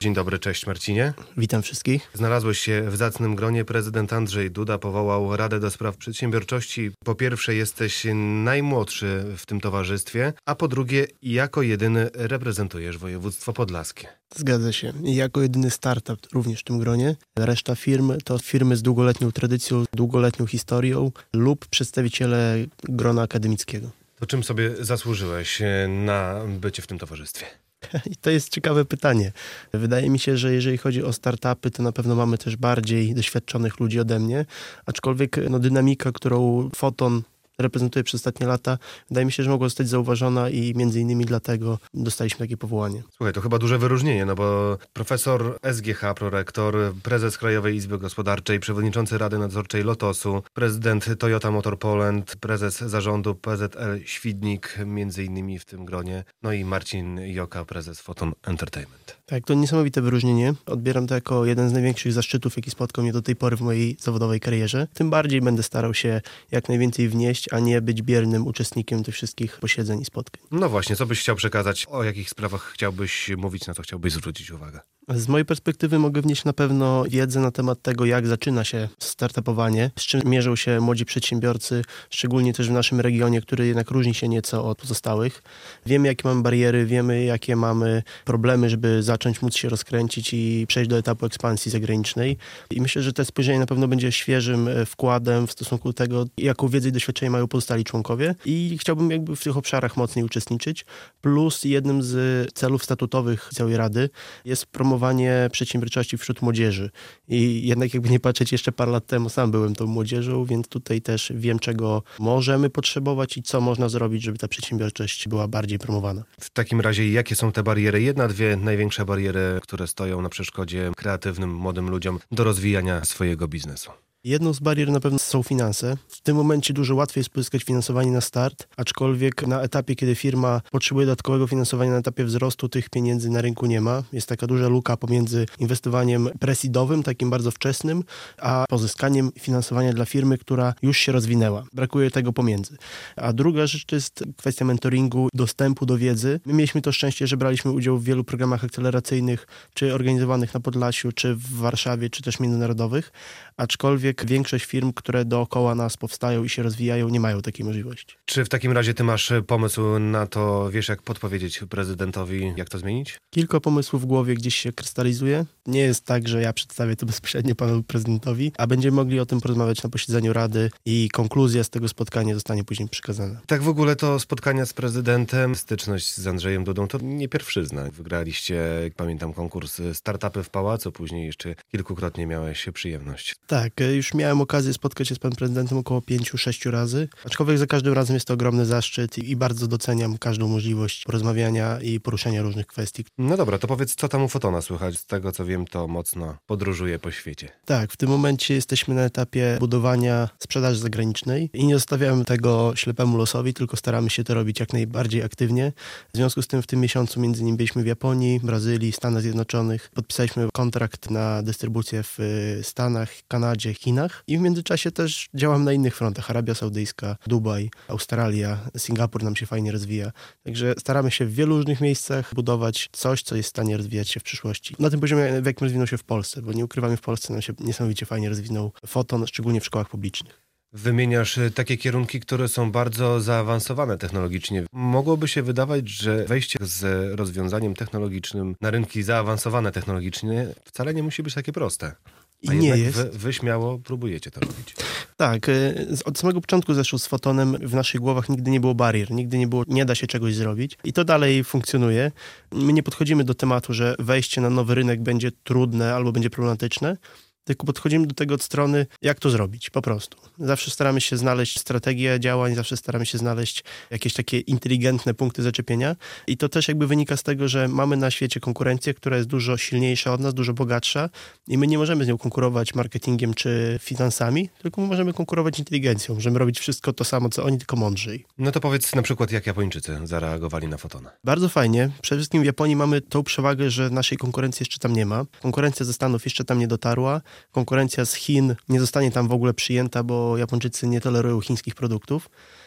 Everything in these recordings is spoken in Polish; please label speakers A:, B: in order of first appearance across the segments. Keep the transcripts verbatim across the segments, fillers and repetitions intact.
A: Dzień dobry, cześć Marcinie.
B: Witam wszystkich.
A: Znalazłeś się w zacnym gronie. Prezydent Andrzej Duda powołał Radę do Spraw Przedsiębiorczości. Po pierwsze, jesteś najmłodszy w tym towarzystwie, a po drugie, jako jedyny reprezentujesz województwo podlaskie.
B: Zgadza się. I jako jedyny startup również w tym gronie. Reszta firm to firmy z długoletnią tradycją, długoletnią historią lub przedstawiciele grona akademickiego.
A: To czym sobie zasłużyłeś na bycie w tym towarzystwie?
B: I to jest ciekawe pytanie. Wydaje mi się, że jeżeli chodzi o startupy, to na pewno mamy też bardziej doświadczonych ludzi ode mnie, aczkolwiek no, dynamika, którą Foton reprezentuje przez ostatnie lata, wydaje mi się, że mogła zostać zauważona i między innymi dlatego dostaliśmy takie powołanie.
A: Słuchaj, to chyba duże wyróżnienie, no bo profesor S G H, prorektor, prezes Krajowej Izby Gospodarczej, przewodniczący Rady Nadzorczej Lotosu, prezydent Toyota Motor Poland, prezes zarządu P Z L Świdnik, między innymi w tym gronie, no i Marcin Joka, prezes Foton Entertainment.
B: Tak, to niesamowite wyróżnienie. Odbieram to jako jeden z największych zaszczytów, jaki spotkał mnie do tej pory w mojej zawodowej karierze. Tym bardziej będę starał się jak najwięcej wnieść, a nie być biernym uczestnikiem tych wszystkich posiedzeń i spotkań.
A: No właśnie, co byś chciał przekazać? O jakich sprawach chciałbyś mówić, na co chciałbyś zwrócić uwagę?
B: Z mojej perspektywy mogę wnieść na pewno wiedzę na temat tego, jak zaczyna się startupowanie, z czym mierzą się młodzi przedsiębiorcy, szczególnie też w naszym regionie, który jednak różni się nieco od pozostałych. Wiemy, jakie mamy bariery, wiemy, jakie mamy problemy, żeby zacząć móc się rozkręcić i przejść do etapu ekspansji zagranicznej. I myślę, że to spojrzenie na pewno będzie świeżym wkładem w stosunku do tego, jaką wiedzę i doświadczenie mają pozostali członkowie. I chciałbym jakby w tych obszarach mocniej uczestniczyć. Plus jednym z celów statutowych całej Rady jest promowanie przedsiębiorczości wśród młodzieży. I jednak jakby nie patrzeć, jeszcze parę lat temu sam byłem tą młodzieżą, więc tutaj też wiem, czego możemy potrzebować i co można zrobić, żeby ta przedsiębiorczość była bardziej promowana.
A: W takim razie jakie są te bariery? Jedna, dwie największe bariery, które stoją na przeszkodzie kreatywnym, młodym ludziom do rozwijania swojego biznesu?
B: Jedną z barier na pewno są finanse. W tym momencie dużo łatwiej jest pozyskać finansowanie na start, aczkolwiek na etapie, kiedy firma potrzebuje dodatkowego finansowania na etapie wzrostu, tych pieniędzy na rynku nie ma. Jest taka duża luka pomiędzy inwestowaniem presidowym, takim bardzo wczesnym, a pozyskaniem finansowania dla firmy, która już się rozwinęła. Brakuje tego pomiędzy. A druga rzecz to jest kwestia mentoringu, dostępu do wiedzy. My mieliśmy to szczęście, że braliśmy udział w wielu programach akceleracyjnych, czy organizowanych na Podlasiu, czy w Warszawie, czy też międzynarodowych, aczkolwiek większość firm, które dookoła nas powstają i się rozwijają, nie mają takiej możliwości.
A: Czy w takim razie ty masz pomysł na to, wiesz jak podpowiedzieć prezydentowi, jak to zmienić?
B: Kilka pomysłów w głowie gdzieś się krystalizuje. Nie jest tak, że ja przedstawię to bezpośrednio panu prezydentowi, a będziemy mogli o tym porozmawiać na posiedzeniu Rady i konkluzja z tego spotkania zostanie później przekazana.
A: Tak w ogóle to spotkania z prezydentem, styczność z Andrzejem Dudą to nie pierwszyzna. Wygraliście, jak pamiętam, konkurs Startupy w Pałacu, później jeszcze kilkukrotnie miałeś przyjemność.
B: Tak, już miałem okazję spotkać się z panem prezydentem około pięciu, sześciu razy, aczkolwiek za każdym razem jest to ogromny zaszczyt i bardzo doceniam każdą możliwość porozmawiania i poruszania różnych kwestii.
A: No dobra, to powiedz, co tam u Fotona słychać? Z tego, co wiem, to mocno podróżuje po świecie.
B: Tak, w tym momencie jesteśmy na etapie budowania sprzedaży zagranicznej i nie zostawiamy tego ślepemu losowi, tylko staramy się to robić jak najbardziej aktywnie. W związku z tym w tym miesiącu między innymi byliśmy w Japonii, Brazylii, Stanach Zjednoczonych. Podpisaliśmy kontrakt na dystrybucję w Stanach, Kanadzie, Chinach i w międzyczasie też działam na innych frontach. Arabia Saudyjska, Dubaj, Australia, Singapur nam się fajnie rozwija. Także staramy się w wielu różnych miejscach budować coś, co jest w stanie rozwijać się w przyszłości. Na tym poziomie, w jakim rozwinął się w Polsce, bo nie ukrywamy, w Polsce nam się niesamowicie fajnie rozwinął Foton, szczególnie w szkołach publicznych.
A: Wymieniasz takie kierunki, które są bardzo zaawansowane technologicznie. Mogłoby się wydawać, że wejście z rozwiązaniem technologicznym na rynki zaawansowane technologicznie wcale nie musi być takie proste. A
B: I nie jest.
A: Wy, wy śmiało próbujecie to robić.
B: Tak, od samego początku zeszło z Fotonem w naszych głowach nigdy nie było barier, nigdy nie było, nie da się czegoś zrobić i to dalej funkcjonuje. My nie podchodzimy do tematu, że wejście na nowy rynek będzie trudne albo będzie problematyczne, tylko podchodzimy do tego od strony, jak to zrobić, po prostu. Zawsze staramy się znaleźć strategię działań, zawsze staramy się znaleźć jakieś takie inteligentne punkty zaczepienia i to też jakby wynika z tego, że mamy na świecie konkurencję, która jest dużo silniejsza od nas, dużo bogatsza i my nie możemy z nią konkurować marketingiem czy finansami, tylko my możemy konkurować inteligencją, możemy robić wszystko to samo, co oni, tylko mądrzej.
A: No to powiedz na przykład, jak Japończycy zareagowali na Fotona.
B: Bardzo fajnie. Przede wszystkim w Japonii mamy tą przewagę, że naszej konkurencji jeszcze tam nie ma. Konkurencja ze Stanów jeszcze tam nie dotarła. Konkurencja z Chin nie zostanie tam w ogóle przyjęta, bo Japończycy nie tolerują chińskich produktów.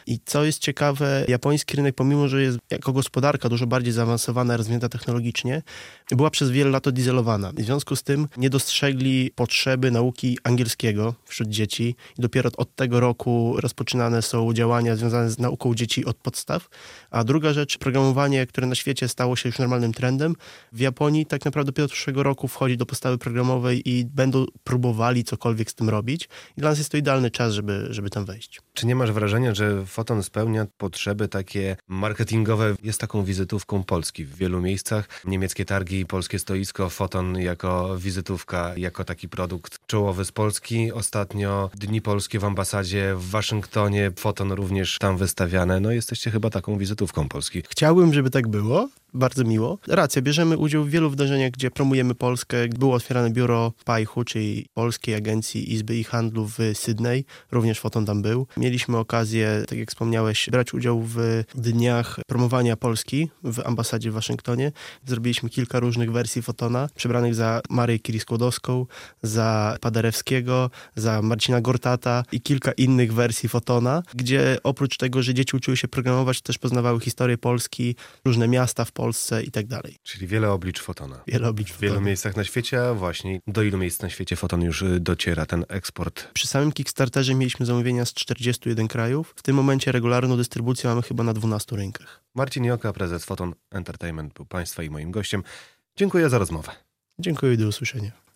B: I co jest ciekawe, japoński rynek, pomimo że jest jako gospodarka dużo bardziej zaawansowana, rozwinięta technologicznie, była przez wiele lat odizolowana. W związku z tym nie dostrzegli potrzeby nauki angielskiego wśród dzieci. I dopiero od tego roku rozpoczynane są działania związane z nauką dzieci od podstaw. A druga rzecz, programowanie, które na świecie stało się już normalnym trendem, w Japonii tak naprawdę dopiero od przyszłego roku wchodzi do podstawy programowej i będą próbowali cokolwiek z tym robić. I dla nas jest to idealny czas, żeby, żeby tam wejść.
A: Czy nie masz wrażenia, że Foton spełnia potrzeby takie marketingowe? Jest taką wizytówką Polski w wielu miejscach. Niemieckie targi, polskie stoisko, Foton jako wizytówka, jako taki produkt czołowy z Polski. Ostatnio Dni Polskie w ambasadzie w Waszyngtonie, Foton również tam wystawiane. No jesteście chyba taką wizytówką Polski.
B: Chciałbym, żeby tak było. Bardzo miło. Racja, bierzemy udział w wielu wydarzeniach, gdzie promujemy Polskę. Było otwierane biuro pajchu, czyli Polskiej Agencji Izby i Handlu w Sydney. Również Foton tam był. Mieliśmy okazję, tak jak wspomniałeś, brać udział w dniach promowania Polski w ambasadzie w Waszyngtonie. Zrobiliśmy kilka różnych wersji Fotona, przebranych za Marię Curie-Skłodowską, za Paderewskiego, za Marcina Gortata i kilka innych wersji Fotona, gdzie oprócz tego, że dzieci uczyły się programować, też poznawały historię Polski, różne miasta w Polsce i tak dalej.
A: Czyli wiele oblicz Fotona.
B: Wiele oblicz
A: W wielu
B: Fotona.
A: miejscach na świecie, a właśnie do ilu miejsc na świecie Foton już dociera, ten eksport?
B: Przy samym Kickstarterze mieliśmy zamówienia z czterdziestu jeden krajów. W tym momencie regularną dystrybucję mamy chyba na dwunastu rynkach.
A: Marcin Joka, prezes Foton Entertainment, był Państwa i moim gościem. Dziękuję za rozmowę.
B: Dziękuję i do usłyszenia.